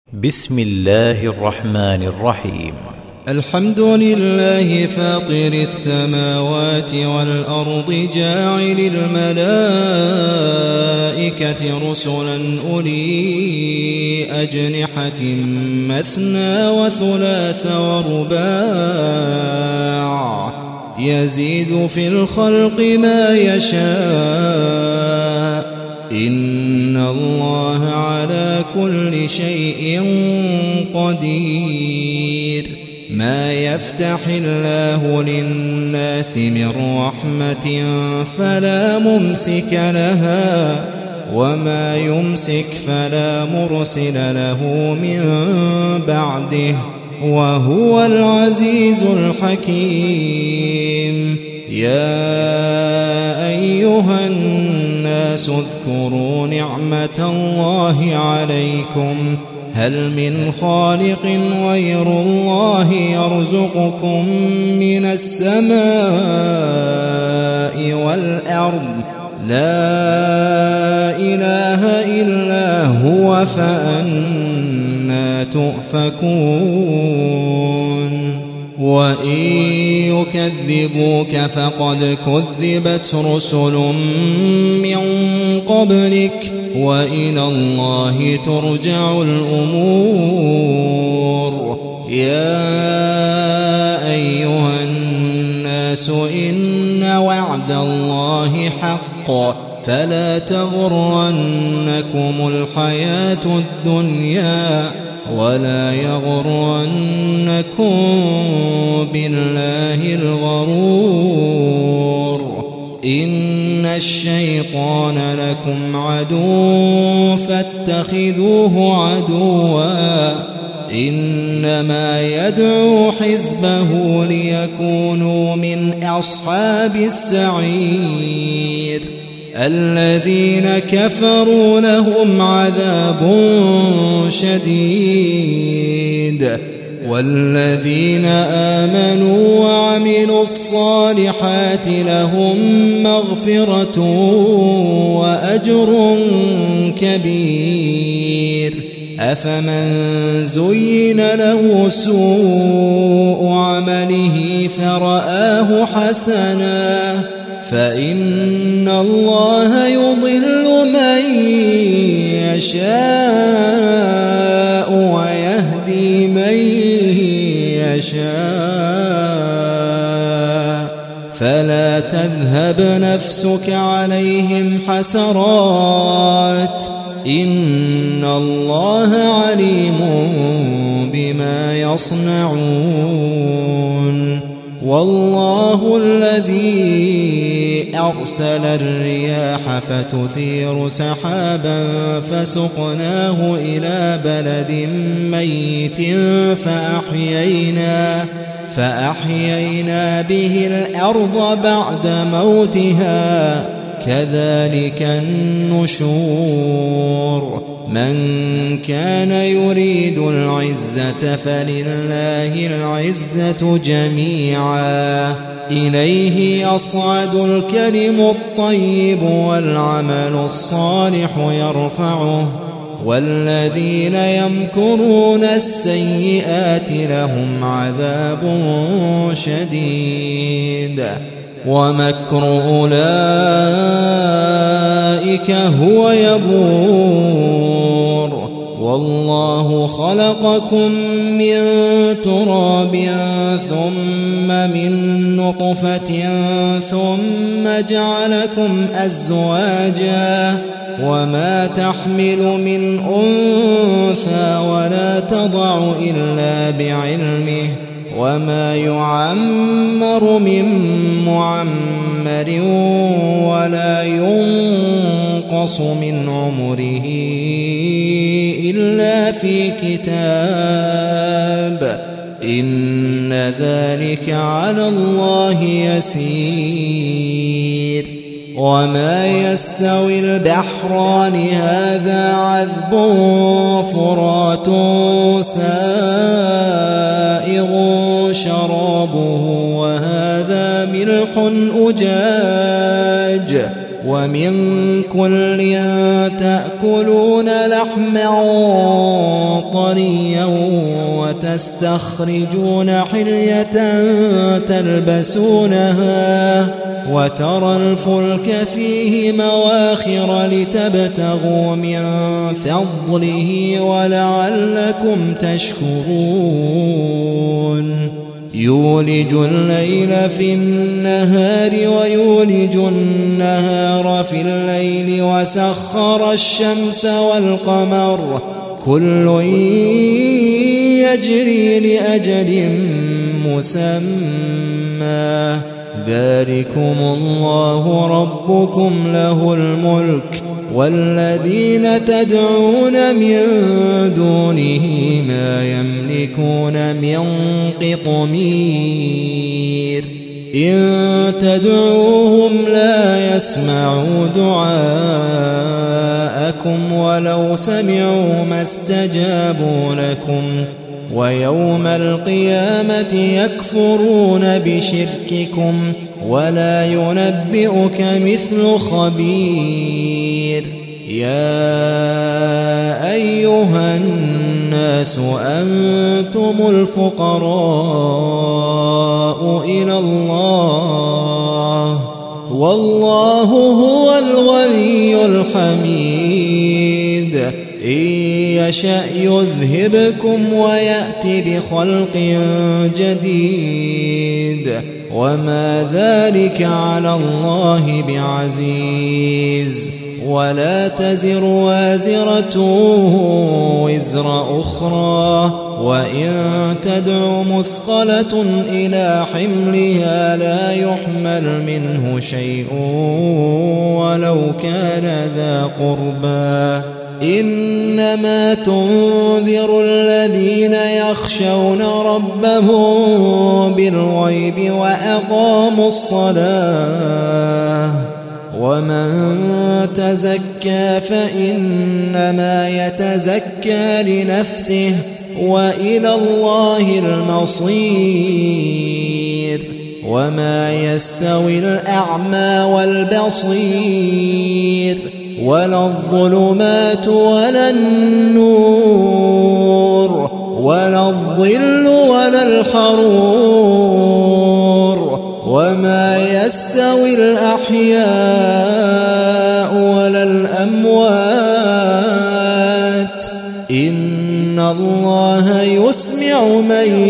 بسم الله الرحمن الرحيم. الحمد لله فاطر السماوات والأرض جاعل الملائكة رسلا أولي أجنحة مثنى وثلاث ورباع يزيد في الخلق ما يشاء إن الله على كل شيء قدير. ما يفتح الله للناس من رحمة فلا ممسك لها وما يمسك فلا مرسل له من بعده وهو العزيز الحكيم. يا أيها الناس اذكروا نعمة الله عليكم هل من خالق غير الله يرزقكم من السماء والأرض لا إله إلا هو فأنى تؤفكون. وإن يكذبوك فقد كذبت رسل من قبلك وإلى الله ترجع الأمور. يا أيها الناس إن وعد الله حق فلا تغرنكم الحياة الدنيا ولا يغرنكم بالله الغرور. إن الشيطان لكم عدو فاتخذوه عدوا إنما يدعو حزبه ليكونوا من أصحاب السعير. الذين كفروا لهم عذاب شديد والذين آمنوا وعملوا الصالحات لهم مغفرة وأجر كبير. أفمن زين له سوء عمله فرآه حسنا فإن الله يضل من يشاء ويهدي من يشاء فلا تذهب نفسك عليهم حسرات إن الله عليم بما يصنعون. والله الذي أرسل الرياح فتثير سحابا فسقناه إلى بلد ميت فأحيينا به الأرض بعد موتها كذلك النشور. من كان يريد العزة فلله العزة جميعا إليه يصعد الكلم الطيب والعمل الصالح يرفعه والذين يمكرون السيئات لهم عذاب شديد ومكر أولئك هو يبور. والله خلقكم من تراب ثم من نطفة ثم جعلكم أزواجا وما تحمل من أنثى ولا تضع إلا بعلمه وما يعمر من معمر ولا ينقص من عمره إلا في كتاب إن ذلك على الله يسير. وما يستوي البحران هذا عذب فرات سائغ شرابه وهذا ملح أجاج ومن كل تأكلون لحما طريا وتستخرجون حلية تلبسونها وترى الفلك فيه مواخر لتبتغوا من فضله ولعلكم تشكرون يولج الليل في النهار ويولج النهار في الليل وسخر الشمس والقمر كل يجري لأجل مسمى ذلكم الله ربكم له الملك والذين تدعون من دونه ما يملكون من قطمير إن تدعوهم لا يسمعوا دعاءكم ولو سمعوا ما استجابوا لكم ويوم القيامة يكفرون بشرككم ولا ينبئك مثل خبير يا أيها الناس أنتم الفقراء إلى الله والله هو الغني الحميد إن يشأ يذهبكم ويأتي بخلق جديد وما ذلك على الله بعزيز ولا تزر وازرة وزر أخرى وإن تدع مثقلة إلى حملها لا يحمل منه شيء ولو كان ذا قربى إنما تنذر الذين يخشون ربهم بالغيب وأقاموا الصلاة ومن تزكى فإنما يتزكى لنفسه وإلى الله المصير وما يستوي الأعمى والبصير ولا الظلمات ولا النور ولا الظل ولا الحرور وما يستوي الأحياء ولا الأموات إن الله يسمع من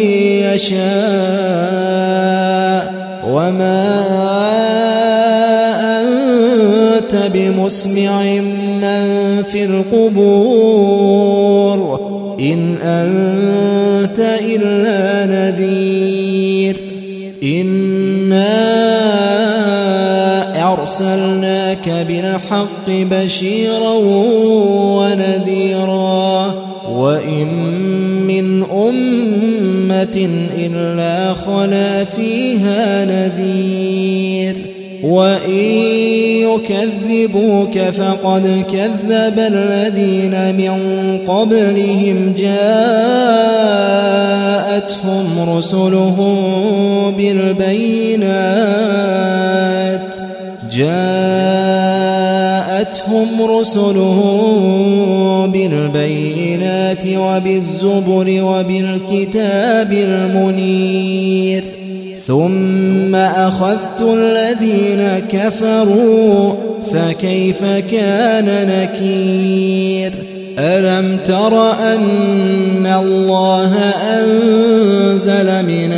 يشاء وما أنت بمسمع من في القبور إن أنت إلا نذير إنا أرسلناك بالحق بشيرا ونذيرا وإن من أمة إلا خلا فيها نذير وإن يكذبوك فقد كذب الذين من قبلهم جاءتهم رسلهم بالبينات وبالزبر وبالكتاب المنير ثم أخذت الذين كفروا فكيف كان نكير ألم تر أن الله أنزل من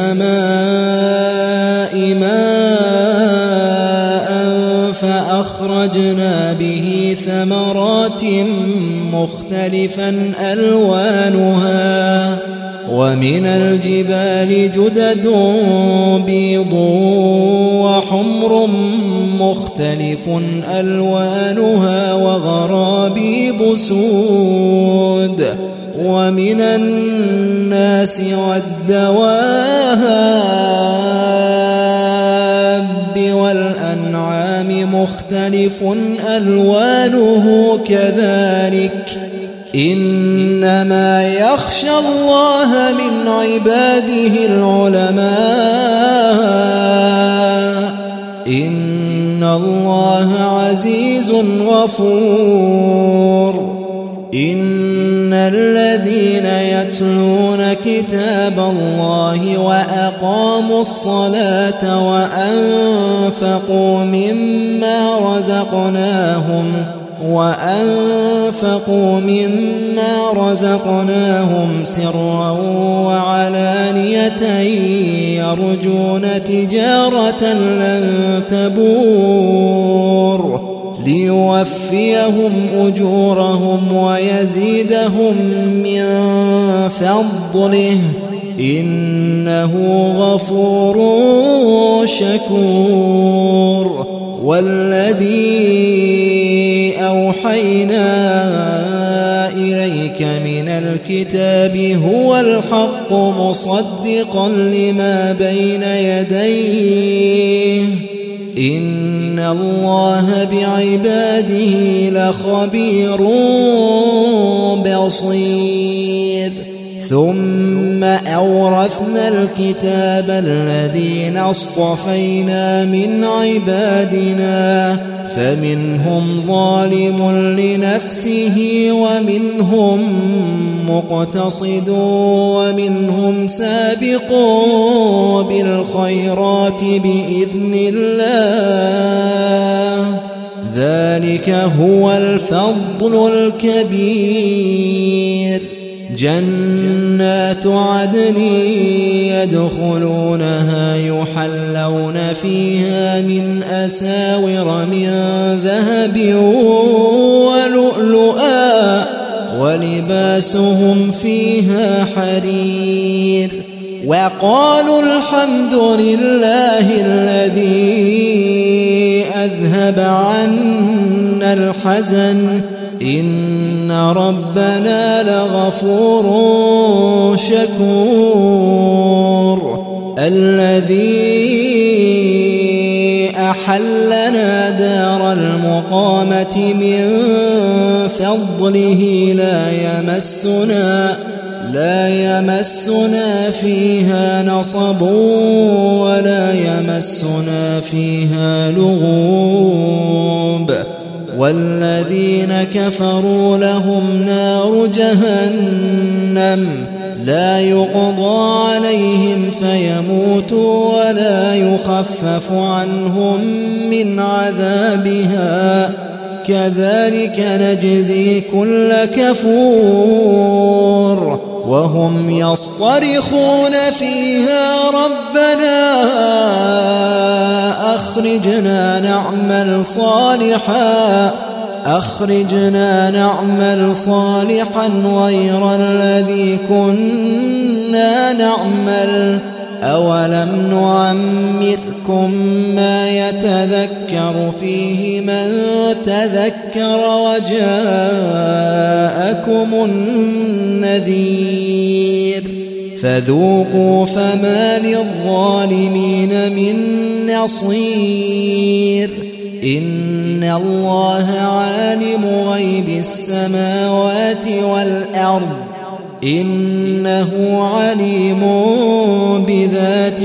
السماء ماء فأخرجنا به ثمرات مختلفا ألوانها ومن الجبال جدد بيض وحمر مختلف ألوانها وغرابيب سود ومن الناس والدواب والأنعام مختلف ألوانه كذلك إنما يخشى الله من عباده العلماء إن الله عزيز غفور إن الذين يتلون كتاب الله وأقاموا الصلاة وأنفقوا مما رزقناهم سرا وعلانية يرجون تجارة لن تبور ليوفيهم أجورهم ويزيدهم من فضله إنه غفور شكور والذي أوحينا إليك من الكتاب هو الحق مصدقا لما بين يديه إن الله بعباده لخبير بصير ثم أورثنا الكتاب الذين اصطفينا من عبادنا فمنهم ظالم لنفسه ومنهم مقتصد ومنهم سابق بالخيرات بإذن الله ذلك هو الفضل الكبير جنات عدن يدخلونها يحلون فيها من أساور من ذهب ولؤلؤا ولباسهم فيها حرير وقالوا الحمد لله الذي أذهب عنا الحزن إن ربنا لغفور شكور الذي أحلنا دار المقامة من فضله لا يمسنا فيها نصب ولا يمسنا فيها لغوب والذين كفروا لهم نار جهنم لا يقضى عليهم فيموتوا ولا يخفف عنهم من عذابها كذلك نجزي كل كفور وهم يصطرخون فيها ربنا أخرجنا نعمل صالحا غير الذي كنا نعمل أولم نعمركم ما يتذكر فيه من تذكر وجاءكم النذير فذوقوا فما للظالمين من نصير إن الله عالم غيب السماوات والأرض إنه عليم بذات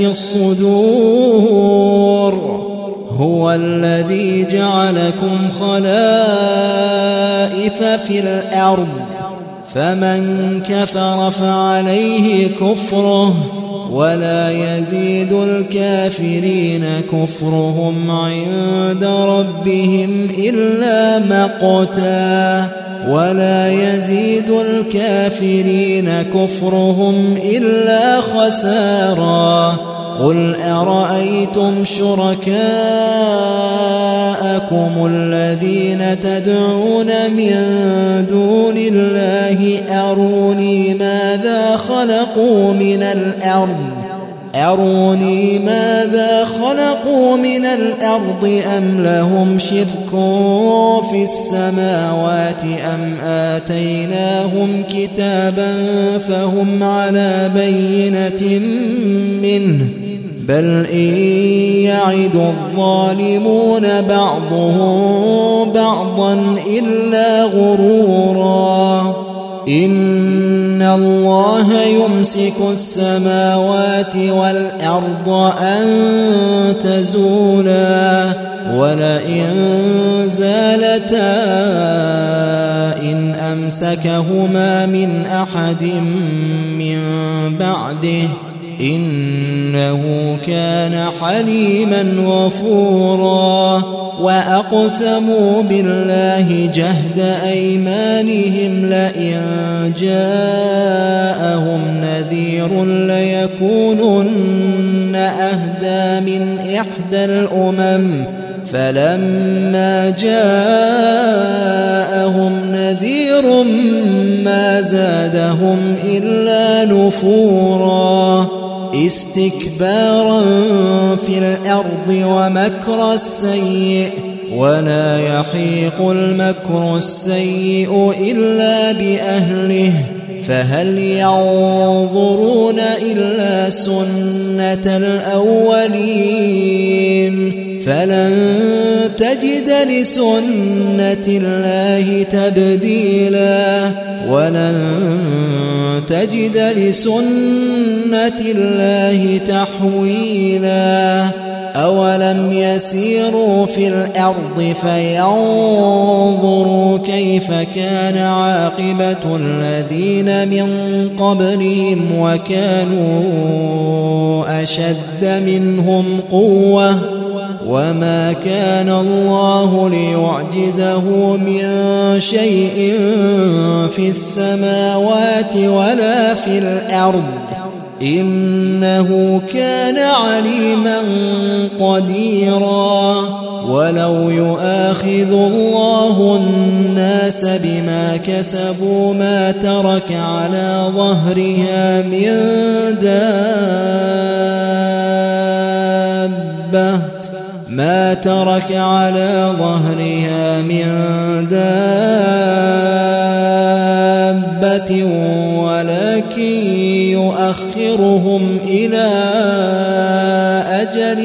الصدور هو الذي جعلكم خلائف في الأرض فمن كفر فعليه كفره ولا يزيد الكافرين كفرهم عند ربهم إلا مقتا ولا يزيد الكافرين كفرهم إلا خسارا قل أرأيتم شركاءكم الذين تدعون من دون الله أروني ماذا خلقوا من الأرض أم لهم شرك في السماوات أم آتيناهم كتابا فهم على بينة منه بل إن يعد الظالمون بعضهم بعضا إلا غرورا إن الله يمسك السماوات والأرض أن تزولا ولئن زالتا إن أمسكهما من أحد من بعده إنه كان حليما غفورا وأقسموا بالله جهد أيمانهم لئن جاءهم نذير ليكونن أهدى من إحدى الأمم فلما جاءهم نذير ما زادهم إلا نفورا استكبارا في الأرض ومكر السيء ولا يحيق المكر السيء إلا بأهله فهل ينظرون إلا سنة الأولين فلن تجد لسنة الله تبديلا ولن تجد لسنة الله تحويلا أولم يسيروا في الأرض فينظروا كيف كان عاقبة الذين من قبلهم وكانوا أشد منهم قوة وما كان الله ليعجزه من شيء في السماوات ولا في الأرض إنه كان عليما قديرا ولو يؤاخذ الله الناس بما كسبوا ما ترك على ظهرها من دابة ما ترك على ظهرها من دابة ولكن يؤخرهم إلى أجل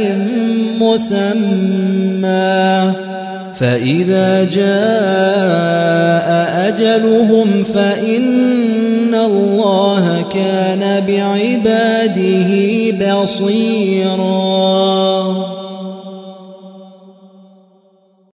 مسمى فإذا جاء أجلهم فإن الله كان بعباده بصيرا